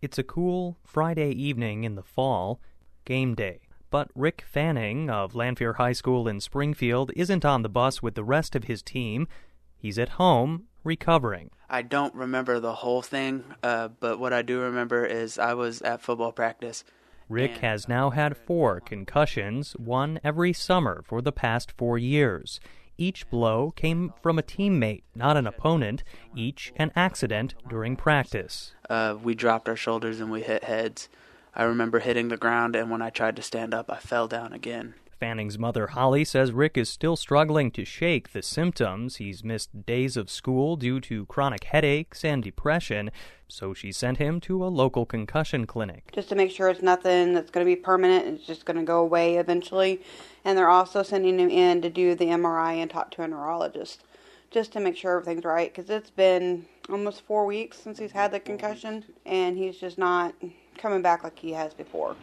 It's a cool Friday evening in the fall, game day. But Rick Fanning of Lanphier High School in Springfield isn't on the bus with the rest of his team. He's at home, recovering. I don't remember the whole thing, but what I do remember is I was at football practice. Rick has now had 4 concussions, one every summer for the past 4 years. Each blow came from a teammate, not an opponent, each an accident during practice. We dropped our shoulders and we hit heads. I remember hitting the ground, and when I tried to stand up, I fell down again. Fanning's mother, Holly, says Rick is still struggling to shake the symptoms. He's missed days of school due to chronic headaches and depression, so she sent him to a local concussion clinic. Just to make sure it's nothing that's going to be permanent, it's just going to go away eventually. And they're also sending him in to do the MRI and talk to a neurologist, just to make sure everything's right, because it's been almost 4 weeks since he's had the concussion, and he's just not coming back like he has before.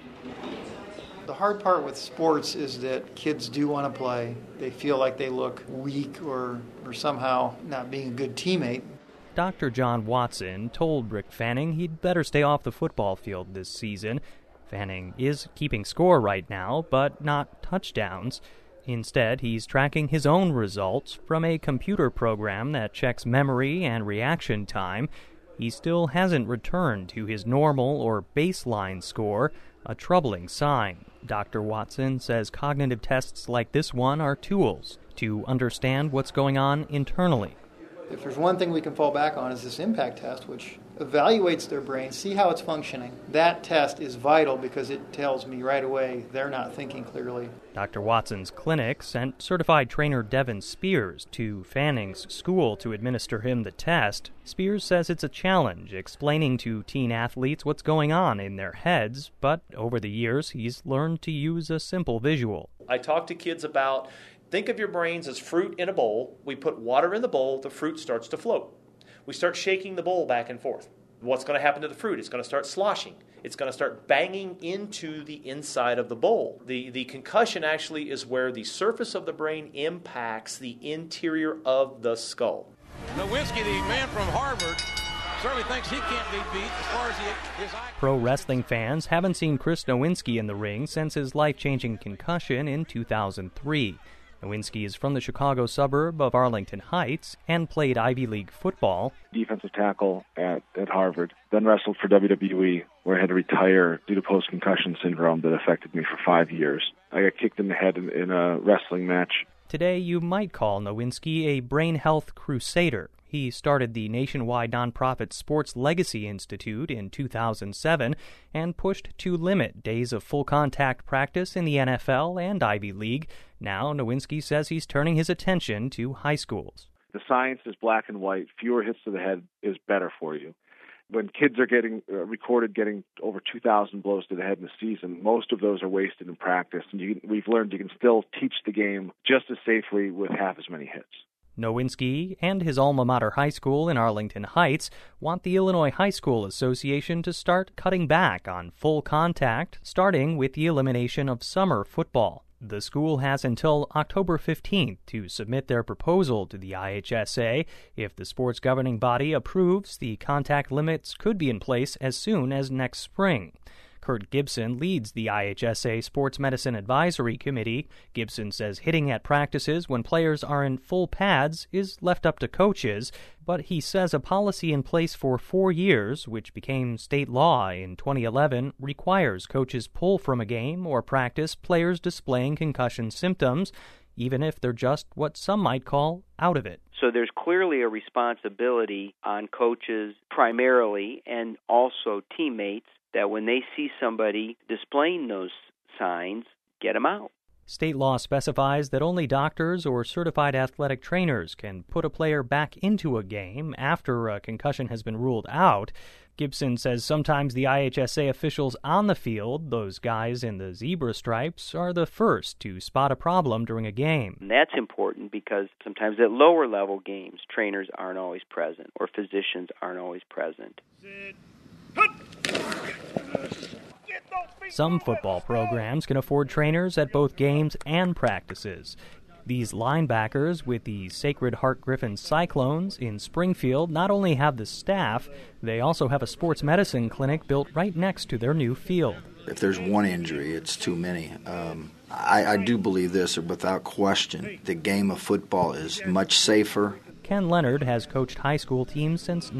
The hard part with sports is that kids do want to play. They feel like they look weak or somehow not being a good teammate. Dr. John Watson told Rick Fanning he'd better stay off the football field this season. Fanning is keeping score right now, but not touchdowns. Instead, he's tracking his own results from a computer program that checks memory and reaction time. He still hasn't returned to his normal or baseline score, a troubling sign. Dr. Watson says cognitive tests like this one are tools to understand what's going on internally. If there's one thing we can fall back on is this impact test, which evaluates their brain, see how it's functioning. That test is vital because it tells me right away they're not thinking clearly. Dr. Watson's clinic sent certified trainer Devin Spears to Fanning's school to administer him the test. Spears says it's a challenge explaining to teen athletes what's going on in their heads, but over the years he's learned to use a simple visual. I talk to kids about, think of your brains as fruit in a bowl. We put water in the bowl, the fruit starts to float. We start shaking the bowl back and forth. What's going to happen to the fruit? It's going to start sloshing. It's going to start banging into the inside of the bowl. The concussion actually is where the surface of the brain impacts the interior of the skull. Nowinski, the man from Harvard, certainly thinks he can't be beat as far as his IQ. Pro wrestling fans haven't seen Chris Nowinski in the ring since his life-changing concussion in 2003. Nowinski is from the Chicago suburb of Arlington Heights and played Ivy League football. Defensive tackle at Harvard, then wrestled for WWE, where I had to retire due to post-concussion syndrome that affected me for 5 years. I got kicked in the head in a wrestling match. Today, you might call Nowinski a brain health crusader. He started the nationwide nonprofit Sports Legacy Institute in 2007 and pushed to limit days of full-contact practice in the NFL and Ivy League. Now, Nowinski says he's turning his attention to high schools. The science is black and white. Fewer hits to the head is better for you. When kids are getting recorded getting over 2,000 blows to the head in a season, most of those are wasted in practice. And we've learned you can still teach the game just as safely with half as many hits. Nowinski and his alma mater high school in Arlington Heights want the Illinois High School Association to start cutting back on full contact, starting with the elimination of summer football. The school has until October 15th to submit their proposal to the IHSA. If the sports governing body approves, the contact limits could be in place as soon as next spring. Kurt Gibson leads the IHSA Sports Medicine Advisory Committee. Gibson says hitting at practices when players are in full pads is left up to coaches, but he says a policy in place for 4 years, which became state law in 2011, requires coaches pull from a game or practice players displaying concussion symptoms, even if they're just what some might call out of it. So there's clearly a responsibility on coaches primarily and also teammates that when they see somebody displaying those signs, get them out. State law specifies that only doctors or certified athletic trainers can put a player back into a game after a concussion has been ruled out. Gibson says sometimes the IHSA officials on the field, those guys in the zebra stripes, are the first to spot a problem during a game. And that's important because sometimes at lower level games, trainers aren't always present or physicians aren't always present. Some football programs can afford trainers at both games and practices. These linebackers with the Sacred Heart Griffin Cyclones in Springfield not only have the staff, they also have a sports medicine clinic built right next to their new field. If there's one injury, it's too many. I do believe this, without question, the game of football is much safer. Ken Leonard has coached high school teams since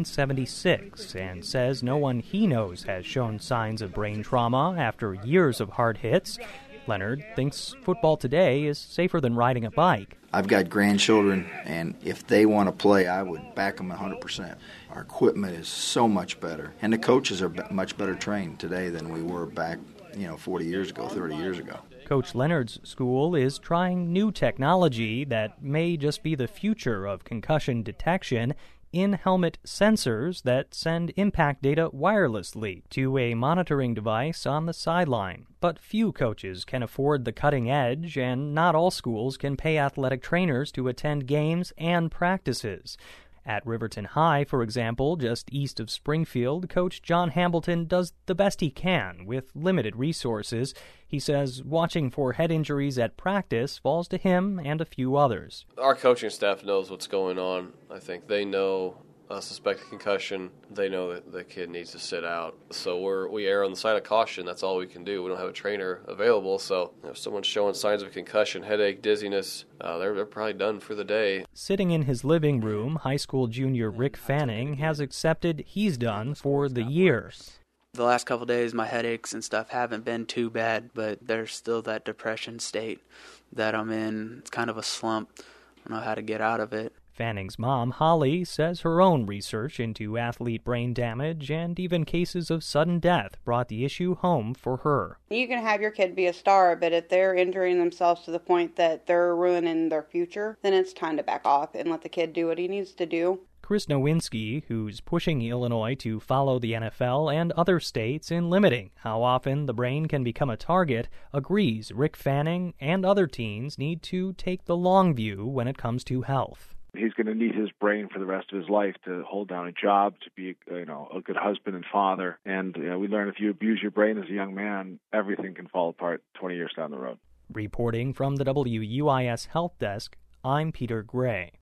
1976 and says no one he knows has shown signs of brain trauma after years of hard hits. Leonard thinks football today is safer than riding a bike. I've got grandchildren, and if they want to play, I would back them 100%. Our equipment is so much better, and the coaches are much better trained today than we were back, 40 years ago, 30 years ago. Coach Leonard's school is trying new technology that may just be the future of concussion detection. In-helmet sensors that send impact data wirelessly to a monitoring device on the sideline. But few coaches can afford the cutting edge, and not all schools can pay athletic trainers to attend games and practices. At Riverton High, for example, just east of Springfield, Coach John Hambleton does the best he can with limited resources. He says watching for head injuries at practice falls to him and a few others. Our coaching staff knows what's going on. I think they know a suspected concussion. They know that the kid needs to sit out. So we err on the side of caution. That's all we can do. We don't have a trainer available. So if someone's showing signs of concussion, headache, dizziness, they're probably done for the day. Sitting in his living room, high school junior Rick Fanning has accepted he's done for the year. The last couple of days, my headaches and stuff haven't been too bad, but there's still that depression state that I'm in. It's kind of a slump. I don't know how to get out of it. Fanning's mom, Holly, says her own research into athlete brain damage and even cases of sudden death brought the issue home for her. You can have your kid be a star, but if they're injuring themselves to the point that they're ruining their future, then it's time to back off and let the kid do what he needs to do. Chris Nowinski, who's pushing Illinois to follow the NFL and other states in limiting how often the brain can become a target, agrees Rick Fanning and other teens need to take the long view when it comes to health. He's going to need his brain for the rest of his life to hold down a job, to be, a good husband and father. And we learn if you abuse your brain as a young man, everything can fall apart 20 years down the road. Reporting from the WUIS Health Desk, I'm Peter Gray.